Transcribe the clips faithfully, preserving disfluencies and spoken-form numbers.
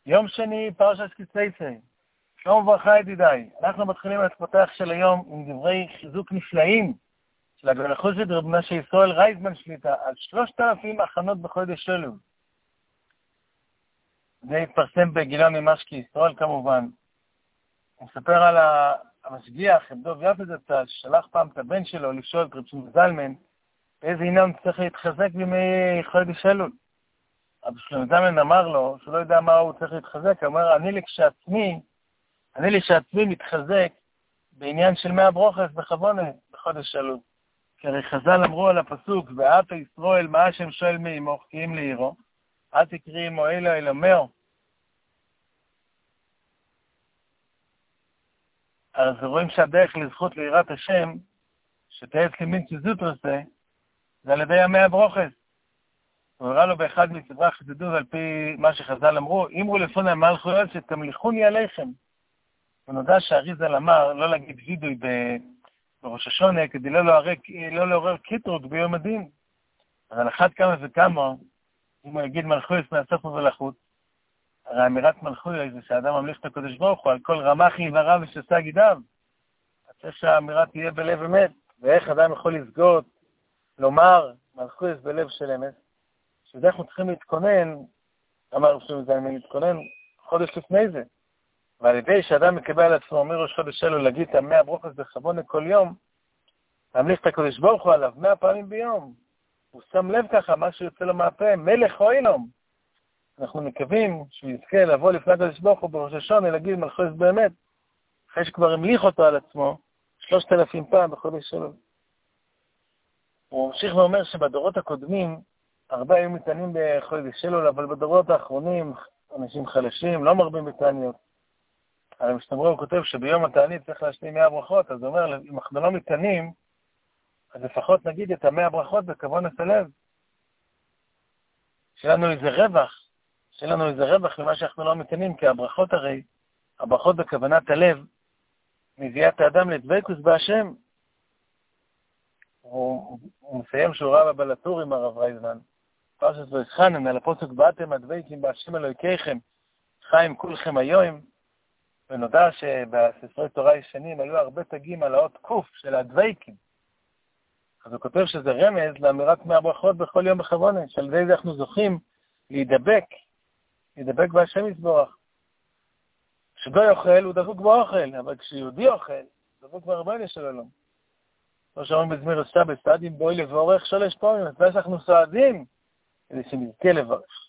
יום שני, פרשת קיצייצא. שלום וברכה ידידיי. אנחנו מתחילים את הפתח של היום עם דברי חיזוק נפלאים של הגאון החסיד רב מנשה ישראל רייזמן שליט"א על שלושת אלפים הכנות בחודש אלול. זה התפרסם בגילון ממשקי ישראל כמובן. הוא מספר על המשגיח, דוב יפת, ששלח פעם את הבן שלו לשאול את רב שמואל זלמן באיזה עניין צריך להתחזק בימי חודש אלול. רב שמואל זלמן אמר לו שהוא לא יודע מה הוא צריך להתחזק, הוא אומר, אני לכשעצמי, אני לכשעצמי מתחזק בעניין של מאה ברוכס בכוונה בחודש אלול. כי הרי חז"ל אמרו על הפסוק, ואתה ישראל מה השם שואל מעמך כי אם לעירו, אל תקראי עמו אלו אלוהיו. אז רואים שהדרך לזכות ליראת השם, שתהיה סלימין שזות עושה, זה על ידי המאה ברוכס. הוא הראה לו באחד מסדרי החסידות על פי מה שחז"ל אמרו, אמרו לפני מלכויות שתמליכוני עליכם. ונודע שהאריז"ל אמר לא להגיד וידוי בראש השונה כדי לא לעורר, לא לעורר קיטרוג ביום הדין. אבל אחת כמה וכמה, אם הוא יגיד מלכויות מהסוף ולחוץ, הרי אמירת מלכויות זה שהאדם ממליך את הקדוש ברוך הוא על כל רמ"ח איבריו ושס"ה גידיו. צריך שהאמירה תהיה בלב אמת. ואיך אדם יכול לסגות, לומר מלכויות בלב של אמת? שזה אנחנו צריכים להתכונן, אמר רב זלמן, להתכונן חודש לפני זה. ועל ידי שאדם מקבל על עצמו מראש חודש אלול להגיד את המאה ברוכס בכוונה כל יום, להמליך את הקדוש ברוך הוא עליו מאה פעמים ביום. הוא שם לב ככה, מה שיוצא לו מהפה, מלך אוילום. אנחנו מקווים שהוא יזכה לבוא לפני הקדוש ברוך הוא בראש השונה, להגיד מלכויות באמת, אחרי שכבר המליך אותו על עצמו, שלושת אלפים פעם בחודש אלול. הוא ממשיך ואומר שבדורות הקודמים, הרבה היו מתענים בחודש אלול, אבל בדורות האחרונים, אנשים חלשים, לא מרבים בתעניות. על המשתמרו הוא כותב שביום התענית צריך להשלים מאה ברכות, אז הוא אומר, אם אנחנו לא מתענים, אז לפחות נגיד את המאה ברכות בכוונת הלב. שיהיה לנו איזה רווח, שיהיה לנו איזה רווח למה שאנחנו לא מתענים, כי הברכות הרי, הברכות בכוונת הלב, מביאה את האדם לדבקות בהשם. הוא, הוא מסיים שהוא רב הבלטור עם הרב רייזמן. פרשת ויחנן, על הפסוק באתם הדבקים בהשם אלוהיכם, חיים כולכם היום, ונודע שבספרי תורה ישנים עלו הרבה תגים על האות קוף של הדבקים. אז הוא כותב שזה רמז לאמירת מאה ברכות בכל יום בכוונה, שעל ידי זה אנחנו זוכים להידבק, להידבק בהשם יתברך. כשגוי אוכל הוא דבוק באוכל, אבל כשיהודי אוכל, דבוק בריבונו של עולם. כמו שאומרים בזמיר השבת, סעדים בואי לבורך שלוש פעמים, אז אנחנו סועדים כדי שנזכה לברך.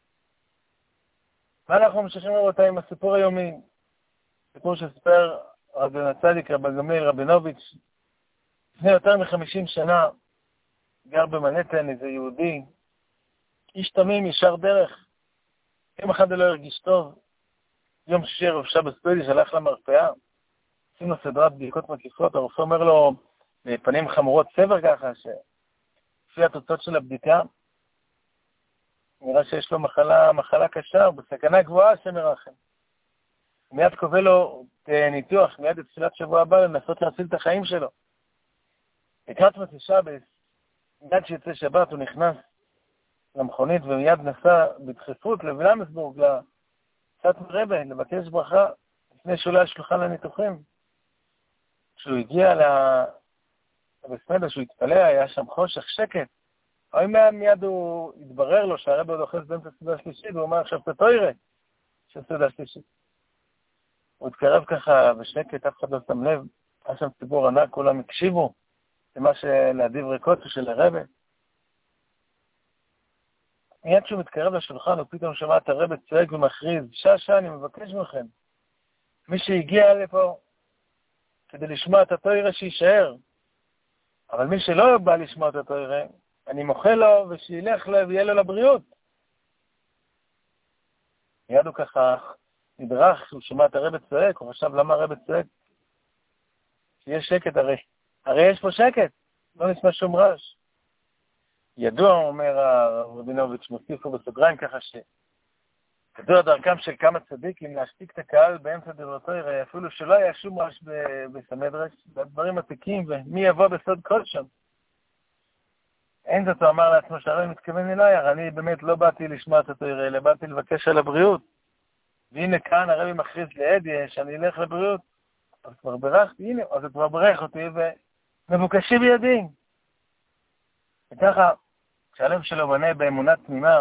ואנחנו ממשיכים רבותיי עם הסיפור היומי, סיפור שספר רבי הצדיק, רבי גמליאל רבינוביץ', לפני יותר מחמישים שנה, גר במנהטן איזה יהודי, איש תמים, ישר דרך. יום אחד לא הרגיש טוב, יום שישי ערב שבת ספיידיש הלך למרפאה, עושים לו סדרת בדיקות מקיפות, הרופא אומר לו, בפנים חמורות סבר ככה, שלפי התוצאות של הבדיקה, נראה שיש לו מחלה, מחלה קשה, בסכנה גבוהה שמרחם. מיד קובע לו ניתוח, מיד בתחילת שבוע הבא, לנסות להציל את החיים שלו. לקראת מוצאי שבת, מיד שיצא שבת הוא נכנס למכונית ומיד נסע בדחיפות לווילמסבורג, קצת מרבה, לבקש ברכה לפני שהוא לא היה שולחן לניתוחים. כשהוא הגיע לבסמדה, שהוא התפלא, היה שם חושך שקט. אבל מיד הוא התברר לו שהרבה עוד אוחז באמצע סעודה שלישית, והוא אומר עכשיו אתה תראה של סעודה שלישית. הוא התקרב ככה בשקט, אף אחד לא שם לב, היה שם ציבור ענק, כולם הקשיבו למה שלדברי קודש של הרבה. מיד כשהוא מתקרב לשולחן, הוא פתאום שמע את הרבה צועק ומכריז, שעה שעה אני מבקש מכם, מי שהגיע לפה כדי לשמוע את התורה שישאר, אבל מי שלא בא לשמוע את התורה, אני מוחה לו ושילך לו ויהיה לו לבריאות. מיד הוא ככה נדרך, הוא שמע את הרבה צועק, הוא חשב למה הרבה צועק? שיש שקט הרי, הרי יש פה שקט, לא נשמע שום רעש. ידוע, אומר הרב רבינוביץ', מוסיפו בסוגריים ככה ש... ידוע דרכם של כמה צדיקים להשתיק את הקהל באמצע דברי תורה, אפילו שלא היה שום רעש בסמדרש, בדברים עתיקים, ומי יבוא בסוד קודשם. אין זאת, הוא אמר לעצמו שהרי מתכוון אליי, אני באמת לא באתי לשמוע את התורה, אלא באתי לבקש על הבריאות. והנה כאן הרבי מכריז לעדיה שאני אלך לבריאות. אז כבר ברכתי, הנה, אז הוא כבר ברך אותי, ומבוקשים בידי. וככה, כשהלב שלו בנה באמונה תמימה,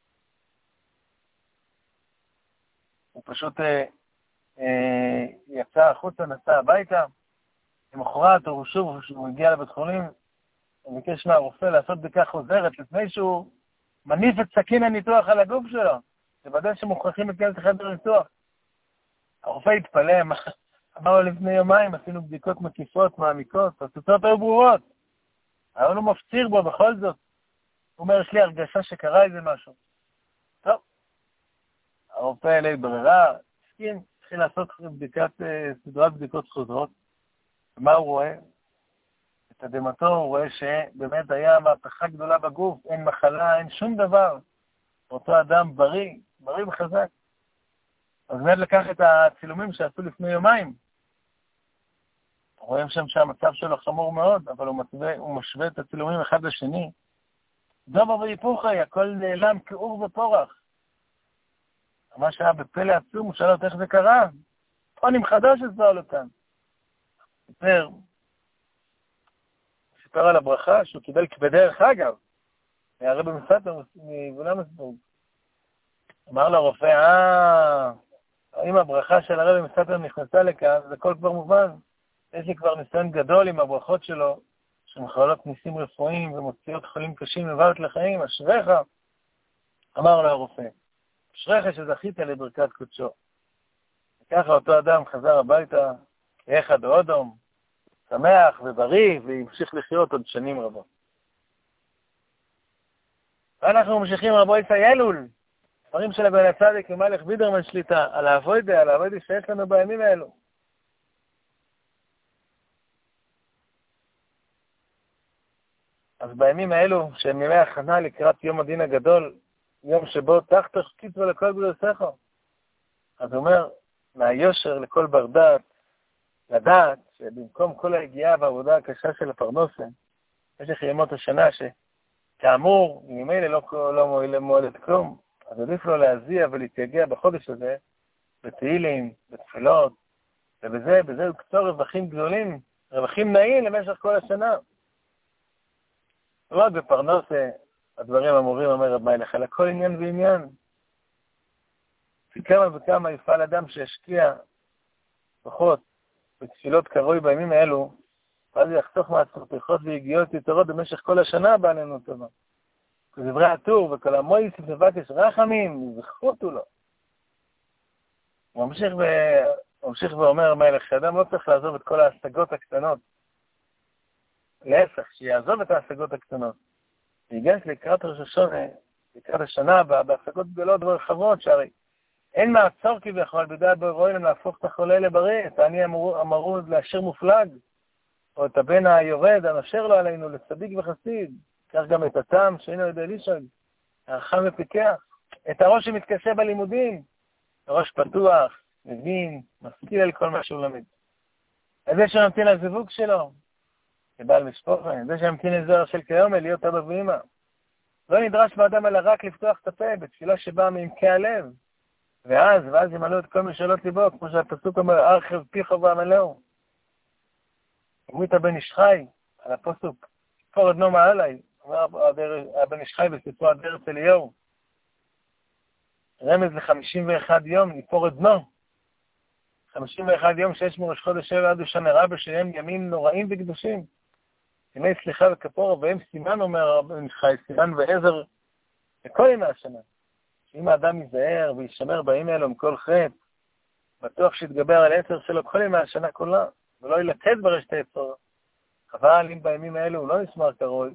הוא פשוט אה, אה, יצא החוצה, נסע הביתה, למחרת הוא שוב, כשהוא הגיע לבית חולים, הוא ביקש מהרופא לעשות בדיקה חוזרת, לפני שהוא מניף את סכין הניתוח על הגוף שלו, לוודא שמוכרחים להיכנס לחדר ניתוח. הרופא התפלא, אמר לו לפני יומיים, עשינו בדיקות מקיפות, מעמיקות, התוצאות היו ברורות. היה לו מפציר בו בכל זאת. הוא אומר, יש לי הרגשה שקרה איזה משהו. טוב, הרופא אלי ברירה, הסכים, התחיל לעשות בדיקת, סדרת בדיקות חוזרות. ומה הוא רואה? בתדהמתו הוא רואה שבאמת היה מהפכה גדולה בגוף, אין מחלה, אין שום דבר. אותו אדם בריא, בריא וחזק. אז מיד לקח את הצילומים שעשו לפני יומיים. רואים שם שהמצב שלו חמור מאוד, אבל הוא, מצווה, הוא משווה את הצילומים אחד לשני. דומה והיפוכי, הכל נעלם כאור ופורח. מה שהיה בפלא עצום, הוא שאל אותו איך זה קרה. פונים חדש עשו לו כאן. סיפר, סיפר על הברכה שהוא קיבל בדרך אגב, מהרבי מסתר מוולנסבורג. אמר לרופא, אה, אם הברכה של הרבי מסתר נכנסה לכאן, זה הכל כבר מובן. יש לי כבר ניסיון גדול עם הברכות שלו, שמחולות ניסים רפואיים ומוציאות חולים קשים לבית לחיים, אשריך, אמר לו הרופא, אשריך שזכית לברכת קודשו. וככה אותו אדם חזר הביתה, כאחד אודום, שמח ובריא, והמשיך לחיות עוד שנים רבות. ואנחנו ממשיכים רבו יצא ילול, דברים של הבן הצדיק ומלך בידרמן שליטה, על העבודה, על העבודה שיש לנו בימים האלו. אז בימים האלו, שהם ימי הכנה לקראת יום הדין הגדול, יום שבו תחת קיצו לכל בריאותיך. אז הוא אומר, מהיושר לכל בר דעת, לדעת שבמקום כל ההגיעה והעבודה הקשה של הפרנסה, במשך ימות השנה שכאמור, ממילא לא, לא מועיל מועלת כלום, אז עדיף לו להזיע ולהתייגע בחודש הזה, בתהילים, בתפילות, ובזה, בזה הוא קצור רווחים גדולים, רווחים נעים למשך כל השנה. רק בפרנסה, הדברים אמורים, אומר רב מלך, על הכל עניין ועניין. וכמה וכמה יפעל אדם שהשקיע פחות בתפילות קרוי בימים האלו, ואז יחסוך מעצור פריחות והגיעות יתרות במשך כל השנה הבאה לנו טובה. כדברי הטור וכל המויס מבקש רחמים, זכותו לו. הוא ממשיך, ו... ממשיך ואומר מלך, שאדם לא צריך לעזוב את כל ההשגות הקטנות. להפך, שיעזוב את ההשגות הקטנות. ויגש לקראת ראש השונה, לקראת השנה הבאה, בהשגות גדולות ורחבות, שהרי אין מעצור כביכול בדעת בורא עולם להפוך את החולה לבריא, את העני המרוד לעשיר מופלג, או את הבן היורד הנושר לו עלינו לצדיק וחסיד, כך גם את התם שאינו יודע לישון, הרחם ופיקח, את הראש שמתקשה בלימודים, הראש פתוח, מבין, משכיל על כל מה שהוא למד. את זה שממתין לזיווג שלו, כבעל משפחה, זה שממתין לזוהר של כיומל, להיות אבא ואמא. לא נדרש באדם אלא רק לפתוח את הפה, בתפילה שבאה מעמקי הלב. ואז, ואז ימלאו את כל משאלות ליבו, כמו שהפסוק אומר, ארחב פיחו ועמלאו. אמרו את הבן איש חי, על הפסוק, תפור עדנו מעלי, אומר הבן איש חי בספרו אדרת אליהו. רמז ל-חמישים ואחד יום, נפור עדנו. חמישים ואחד יום שיש מראש חודש שבע עד שנה רבה, שהם ימים נוראים וקדושים. ימי סליחה וכפורה, והם סימן, אומר הבן איש חי, סימן ועזר לכל ימי השנה. שאם האדם ייזהר וישמר בימים האלו מכל חטא, בטוח שיתגבר על עצר שלו כל ימי השנה כולה, ולא ילתת ברשת היצור. אבל אם בימים האלו הוא לא נשמר קרוי,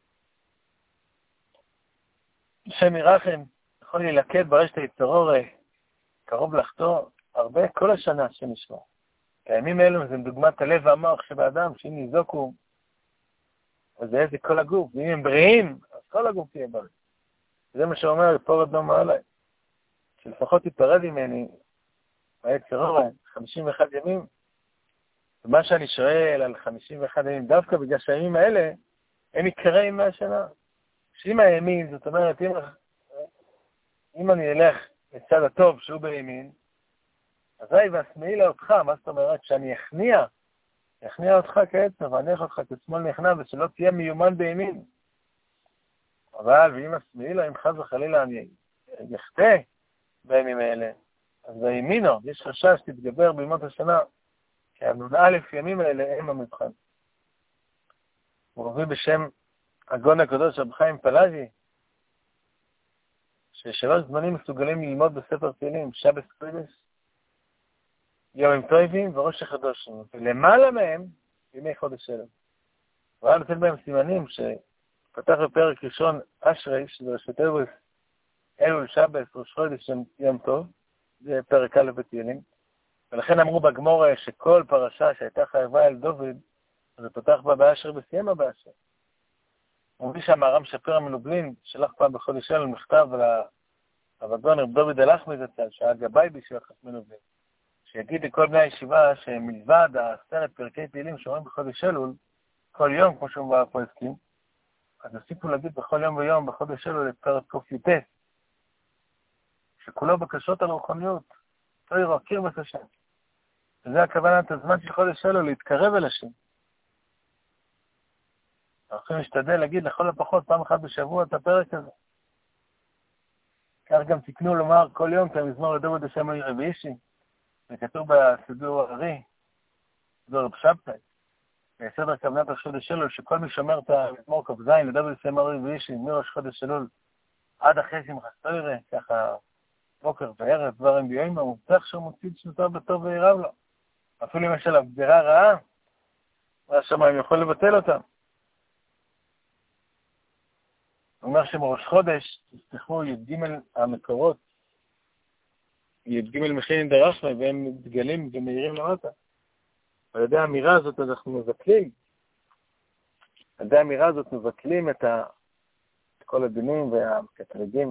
השם ירחם, יכול ללקט ברשת היצור, קרוב לחטוא, הרבה כל השנה שנשמע. הימים האלו זה דוגמת הלב והמוח שבאדם, שאם ניזוקו, אז זה איזה כל הגוף, ואם הם בריאים, אז כל הגוף יהיה בריא. זה מה שאומר, יפור עדנו מעלי. שלפחות תיפרד ממני, היצר הרע, חמישים ואחד ימים. ומה שאני שואל על חמישים ואחד ימים, דווקא בגלל שהימים האלה, הם יקרה ימי השנה. שאם הימים, זאת אומרת, אם, אם אני אלך מצד הטוב שהוא בימין, אזי ואשמאי לה אותך, מה זאת אומרת? שאני אכניע, אכניע אותך כעצם, ואניח אותך כשמאל נכנע, ושלא תהיה מיומן בימין. אבל ואם אשמאי לה, אם חס וחלילה אני יחטא בימים האלה, אז בימינו, יש חשש שתתגבר בימות השנה, כי הנ"א ימים האלה הם המבחן. הוא מביא בשם הגאון הקדוש רב חיים פלאג'י, ששלוש זמנים מסוגלים ללמוד בספר תהילים, שבס קודש, יומים טובים וראש החדושים, ולמעלה מהם ימי חודש אלול. הוא היה נותן בהם סימנים שפתח בפרק ראשון אשרי, שזה ראשי תיבות אלול, שבס, ראש חודש, יום טוב, זה פרק א' בתהילים, ולכן אמרו בגמורה שכל פרשה שהייתה חייבה אל דוד, זה פתח בה באשר וסיימה באשר. הוא מביא שהמהר"ם שפירא מלובלין שלח פעם בחודש אלול מכתב לגאון רב דוד הלחמי זצ"ל, שהיה גבאי בישיבת חכמי לובלין, שיגיד לכל בני הישיבה שמלבד העשרת פרקי תהילים שאומרים בחודש אלול, כל יום, כמו שאומר הפועסקים, אז הוסיפו להגיד בכל יום ויום בחודש אלול את פרק ק"ט, שכולו בקשות על רוחניות, תוירו, הכיר בקשה. וזה הכוונה את הזמן של חודש אלול, להתקרב אל השם. אנחנו צריכים להשתדל להגיד לכל הפחות פעם אחת בשבוע את הפרק הזה. כך גם תקנו לומר כל יום את המזמור לדוד השם רבי אישי, וכתוב בסידור הארי, סידור רב שבתאי, בסדר כוונת חודש אלול, שכל מי שומר את המזמור כ"ז לדוד השם רבי אישי, מראש חודש אלול עד אחרי שמחת תורה, ככה בוקר וערב דברים ביום, הוא מובטח שהוא מוציא את שנותיו בטוב וירב לו. אפילו אם יש עליו גזירה רעה, והשמיים יכול לבטל אותם. הוא אומר שמראש חודש, תסתכלו, י"ג המקורות, י"ג מכין דרחמה, והם מתגלים ומאירים למטה. על ידי האמירה הזאת אנחנו מבטלים. על ידי האמירה הזאת מבטלים את, ה... את כל הדינים והקטרגים.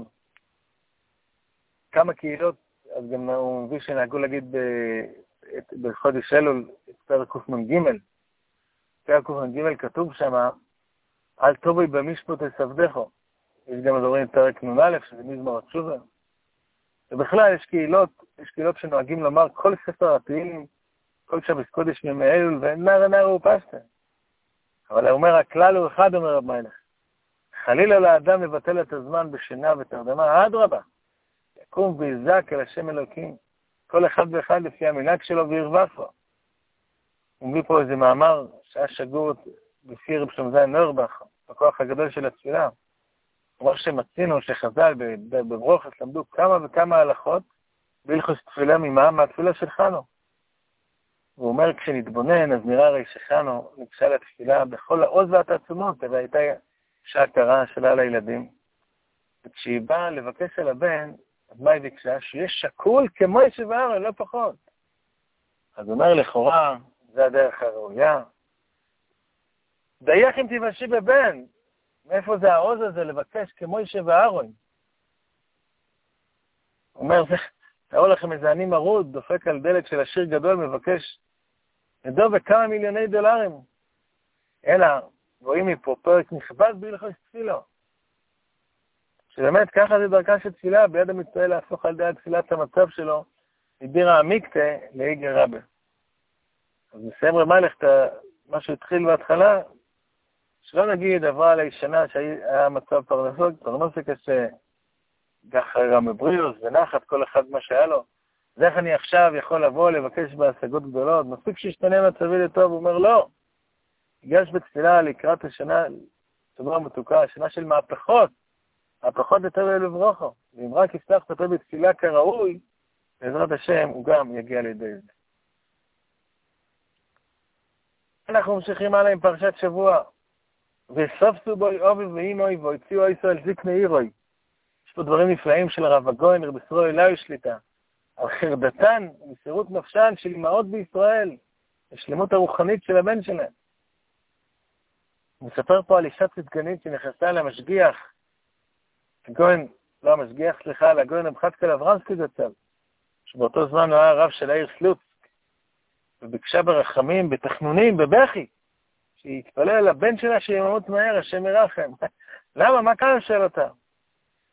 כמה קהילות, אז גם הוא מביא שנהגו להגיד ב... את... בחודש אלול, את פרק קמ"ג. פרק קמ"ג כתוב שם, אל טובי במשפט תסעבדךו. יש גם מדברים פרק נ"א, שזה מזמור התשובה. ובכלל יש קהילות, יש קהילות שנוהגים לומר כל ספר התהילים, כל שבס קודש מימי אלול, ונער נער ופשטה. אבל הוא אומר, הכלל הוא אחד, אומר רב מלך. חלילה לאדם לבטל את הזמן בשינה ותרדמה, אדרבה. יקום ויזעק אל השם אלוקים, כל אחד ואחד לפי המנהג שלו וירווח לו. הוא מביא פה איזה מאמר שהיה שגור בפי רב שלמה זלמן אוירבך, בכוח הגדול של התפילה. כמו שמצינו שחז"ל בברוכס למדו כמה וכמה הלכות בהלכות תפילה ממעם מהתפילה של חנו. הוא אומר, כשנתבונן, אז נראה הרי שחנו ניגשה לתפילה בכל העוז והתעצומות, אבל הייתה שעה קרה שלה לילדים. וכשהיא באה לבקש על הבן, אז מה היא ביקשה? שיהיה שקול כמו ישב הארץ, לא פחות. אז הוא אומר, לכאורה, זה הדרך הראויה. דייך אם תיוושי בבן, מאיפה זה העוז הזה לבקש כמו ישב הארץ? הוא אומר, תראו לכם איזה אני מרוד, דופק על דלת של עשיר גדול, מבקש לדוב בכמה מיליוני דולרים. אלא, רואים מפה פרק נכבד בהלכות תפילו. שבאמת ככה זה דרכה של תפילה, ביד המצווה להפוך על ידי תפילת המצב שלו, מבירה עמיקתא לאיגר רבה. אז נסיים רב מלך מה שהתחיל בהתחלה, שלא נגיד עברה עלי שנה שהיה מצב פרנסות, פרנסות קשה, ככה רמי בריאוס ונחת כל אחד מה שהיה לו. אז איך אני עכשיו יכול לבוא לבקש בהשגות גדולות? מספיק שישתנה מצבי לטוב, הוא אומר לא. ייגש בתפילה לקראת השנה, תאמר מתוקה, השנה של מהפכות, מהפכות יותר אלו ברוכו. ואם רק יפתח את הפה בתפילה כראוי, בעזרת השם הוא גם יגיע לידי זה. אנחנו ממשיכים הלאה עם פרשת שבוע. וסופסו בוי אובי ואימוי והוציאו ישראל זקני עירוי. יש פה דברים נפלאים של הרב הגויין, רב ישראל לא יש שליטה. על חרדתן ומסירות נפשן של אמהות בישראל, השלמות הרוחנית של הבן שלהם. הוא מספר פה על אישה צדקנית שנכנסה למשגיח, הגויין, לא המשגיח, סליחה, לגויין רב אברמסקי זצ"ל, שבאותו זמן הוא היה הרב של העיר סלוצק, וביקשה ברחמים, בתחנונים, בבכי, שיתפלל על הבן שלה שימות מהר, השם ירחם. למה? מה כאן שואל אותה?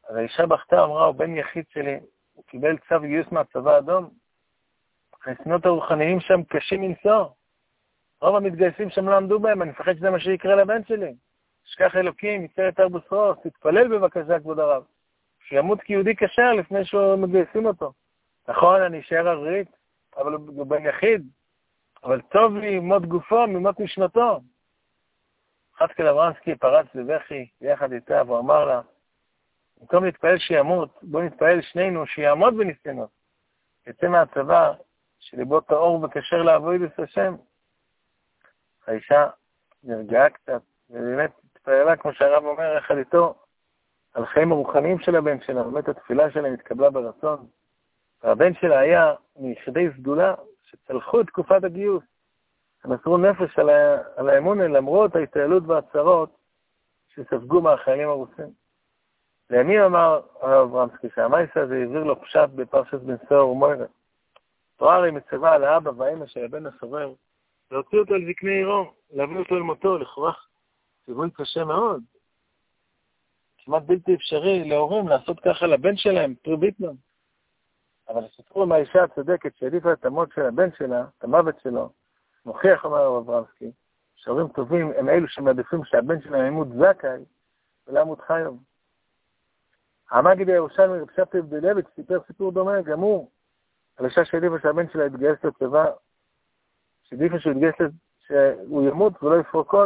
אז האישה בכתה, אמרה, הוא בן יחיד שלי, הוא קיבל צו גיוס מהצבא האדום. הניסיונות הרוחניים שם קשים מנשוא. רוב המתגייסים שם לא עמדו בהם, אני מפחד שזה מה שיקרה לבן שלי. שכח אלוקים, יצא יותר בשרו, תתפלל בבקשה, כבוד הרב. שימות כיהודי כשר לפני שהוא מגייסים אותו. נכון, אני אשאר עברית, אבל הוא בן יחיד. אבל טוב לי מות גופו ממות נשמתו. חזקאל אברמסקי פרץ בבכי יחד איתה, והוא אמר לה, במקום להתפעל שימות, בוא נתפעל שנינו שיעמוד בניסיונות. יצא מהצבא, שליבו טהור וקשר לעבודת השם. האישה נרגעה קצת, ובאמת התפעלה, כמו שהרב אומר, יחד איתו, על חיים הרוחניים של הבן שלה, באמת התפילה שלהם התקבלה ברצון. והבן שלה היה מיחידי סגולה שצלחו את תקופת הגיוס. הם מסרו נפש על, ה... על האמון, למרות ההתעלות והצרות שספגו מהחיילים הרוסים. לימים אמר הרב אברמסקי שהמייסה הזה העביר לו פשט בפרשת בן סוהר ומוירה. תורה הרי מצווה על האבא והאמא של הבן הסורר, להוציא אותו על זקני עירו, להביא אותו אל מותו, לכרוך ציווי קשה מאוד. כמעט בלתי אפשרי להורים לעשות ככה לבן שלהם, פרי ביטמן. אבל הסיפור מהאישה הצדקת שהעדיפה את המות של הבן שלה, את המוות שלו, מוכיח, אומר הרב אברמסקי, שהורים טובים הם אלו שמעדיפים שהבן שלהם ימות זכאי ולא ימות חייב. המגיד הירושלמי רב שבתאי בדלביץ' סיפר סיפור דומה, גם הוא, על אישה שהעדיפה שהבן שלה יתגייס לצבא, שהעדיפה שהוא יתגייס, שהוא ימות ולא יפרוק קול.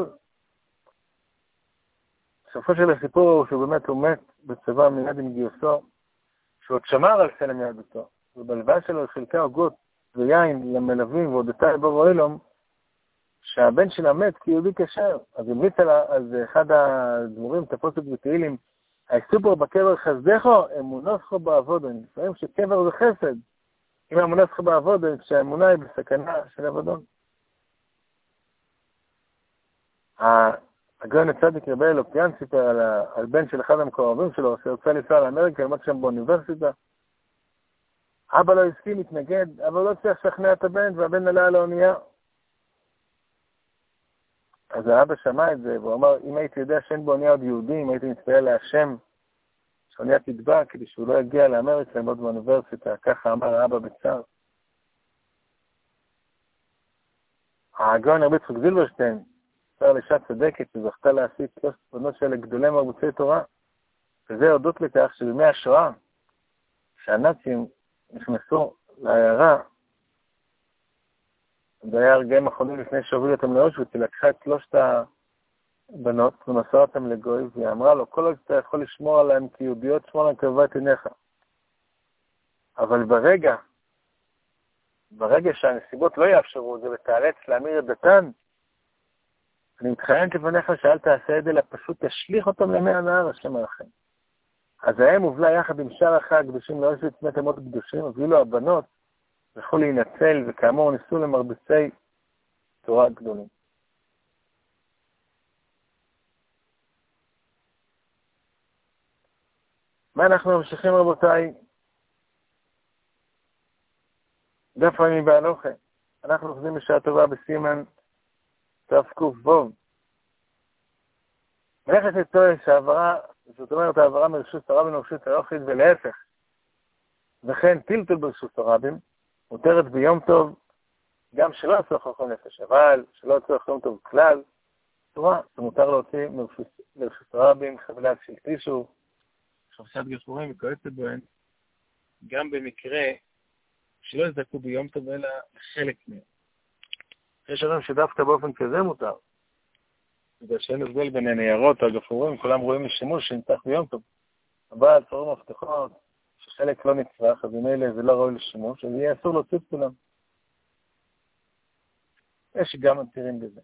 בסופו של הסיפור הוא שהוא באמת הוא מת בצבא מיד עם גיוסו, שהוא עוד שמר על צלם יהדותו, ובלוויה שלו חילקה עוגות ויין למלווים והודתה לבורא עולם, שהבן שלה מת כיהודי כשר. אז המליץ על זה אחד הדמורים, תפוסת ותהילים, היסופר בקבר חסדךו, אמונוסכו בעבודו. לפעמים שקבר זה חסד. אם אמונוסכו בעבודו, כשהאמונה היא בסכנה של עבודון. הגאון הצדיק רבי אלוקיאן סיפר על, על בן של אחד המקורבים שלו, שרצה לנסוע לאמריקה, למד שם באוניברסיטה. אבא לא הסכים, התנגד, אבל לא צריך לשכנע את הבן, והבן עלה על האונייה. אז האבא שמע את זה, והוא אמר, אם הייתי יודע שאין באונייה עוד יהודים, הייתי מתפלל להשם, שהאונייה תדבע, כדי שהוא לא יגיע לאמריקה, ללמוד באוניברסיטה, ככה אמר האבא בצער. הגאון רבי יצחק זילברשטיין, סיפר לאישה צדקת שזכתה להשיג שלושת בנות של גדולי מרבוצי תורה, וזה הודות לכך שבימי השואה, שהנאצים נכנסו לעיירה, זה היה הרגעים אחרונים לפני שהובילו אותם לאושוויץ, היא לקחה את שלושת הבנות ומסרה אותם לגוי, והיא אמרה לו, כל עוד אתה יכול לשמור עליהם כיהודיות, שמור עליהם כבבת עיניך. אבל ברגע, ברגע שהנסיבות לא יאפשרו זה ותאלץ להמיר את דתן, אני מתחיינת לפניך שאל תעשה את זה, אלא פשוט תשליך אותם למי הנהר, השם עליכם. אז האם הובלה יחד עם שאר החג, קדושים לאושוויץ, מת אמות קדושים, הובילו הבנות, יכלו להינצל, וכאמור ניסו למרבצי תורה גדולים. מה אנחנו ממשיכים רבותיי? דף רמי בהלוכה. אנחנו חוזרים בשעה טובה בסימן תפקוף בוב. מלאכת לטועה שהעברה, זאת אומרת העברה מרשות הרבים לרשות היחיד ולהפך. וכן טלטל ברשות הרבים, מותרת ביום טוב, גם שלא יצא חכם נפש, אבל שלא יצא חכם טוב כלל, תורה, זה מותר להוציא מרשות הרבים, חבילת של טישו, חפשת גפורים וכועצת בהן, גם במקרה שלא יזדקו ביום טוב, אלא חלק מהם. יש אדם שדווקא באופן כזה מותר, בגלל שאין הבדל בין הניירות או הגפורים, כולם רואים לשימוש שנצטרך ביום טוב. אבל צורים מבטחות, שחלק לא נצרך, אז אם אלה זה לא ראוי לשימוש, אז יהיה אסור להוציא את כולם. יש גם מתירים בזה.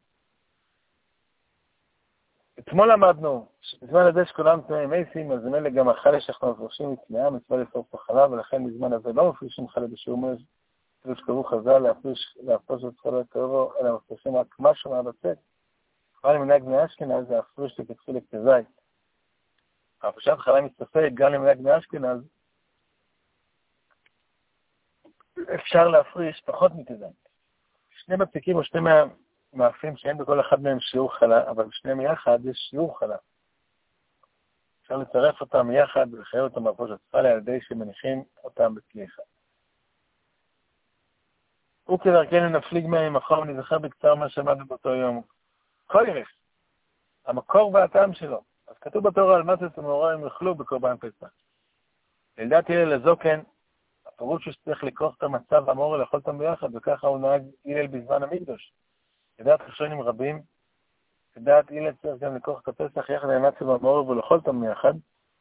אתמול למדנו שבזמן הזה שכולם תנאי מייסים, אז אם אלה גם החלה שאנחנו מפרשים מתנאה, מצווה לשרוף בחלה, ולכן בזמן הזה לא מפרישים חלה בשיעור מרש, כאילו שקראו חז"ל להפריש, להפריש את חלה קרבו, אלא מפרישים רק משהו מהבצק. אבל למנהג בני אשכנז זה הפריש לכתחיל לכתזית. הפרישת חלה מסתפק גם למנהג בני אשכנז, אפשר להפריש פחות מכזית. שני בצקים או שני מאפים שאין בכל אחד מהם שיעור חלה, אבל בשניהם יחד יש שיעור חלה. אפשר לצרף אותם יחד ולחייב אותם בהפרוש אספליה על ידי שמניחים אותם בכלי אחד. וכדרכנו נפליג מהם ממקום ונזכר בקצר מה שמענו באותו יום. כל ירס, המקור והטעם שלו. אז כתוב בתורה על מצות ומעוררים יאכלו בקורבן פסח. לדעת הלל לזוקן, הפירוש הוא שצריך לקרוא את המצב והמורה לאכול אותם ביחד, וככה הוא נהג הלל בזמן המקדוש. לדעת חשונים רבים, לדעת הלל צריך גם לקרוא את הפסח יחד עם מצות והמורה ולאכול אותם ביחד.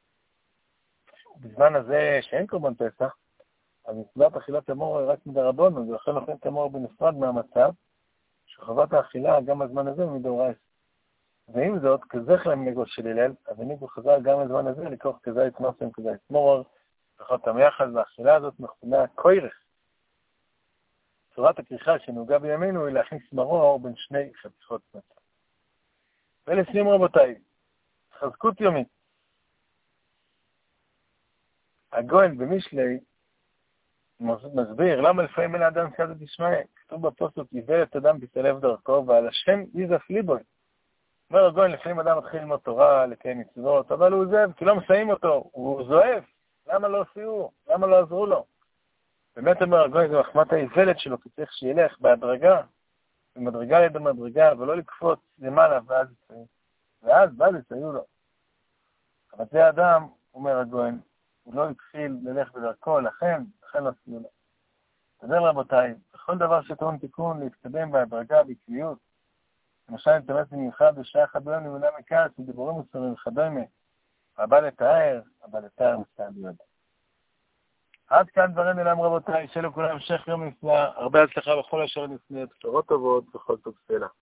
בזמן הזה שאין קורבן פסח, אז מצוות אכילת המורה היא רק מדרבנן, ולכן אוכלים את המורה בנפרד מהמצב, שחובת האכילה גם בזמן הזה הוא מדאורייתא. ועם זאת, כזכר למנהגו של הלל, אז הנהיגו חז"ל גם בזמן הזה לקרוא כזית נוסם, כזית מורר, לאכול אותם יחד, והאכילה הזאת מכונה קוירס. צורת הכריכה שנהוגה בימינו היא להכניס מרור בין שני חתיכות מצה. ולסיום רבותיי, חזקות יומית. הגויין במשלי מסביר למה לפעמים אין האדם סייעתא דשמיא. כתוב בפסוק איוולת אדם תסלף דרכו ועל השם יזף ליבו. אומר הגויין לפעמים אדם מתחיל ללמוד תורה, לקיים מצוות, אבל הוא עוזב כי לא מסיים אותו, הוא זועף. למה לא עשו? למה לא עזרו לו? באמת אומר הגויין זה מחמת האיוולת שלו, כי צריך שילך בהדרגה, במדרגה ליד המדרגה, ולא לקפוץ למעלה ואז יסיים. ואז ואז יסייעו לו. אבל זה האדם, אומר הגויין, הוא לא התחיל ללך בדרכו, לכן, לכן לא עשו לו. תודה רבותיי, בכל דבר שטעון תיקון, להתקדם בהדרגה, בקביעות, למשל נתאמץ במיוחד בשעה אחת ביום נמנע מכעס ודיבורים מוסריים וכדומה, הבא לתאר, הבא לתאר מסתיים ביודע. עד כאן דברים אליהם רבותיי, שלו כולם המשך יום נפלא, הרבה הצלחה בכל אשר נפנה, בשורות טובות וכל טוב סלע.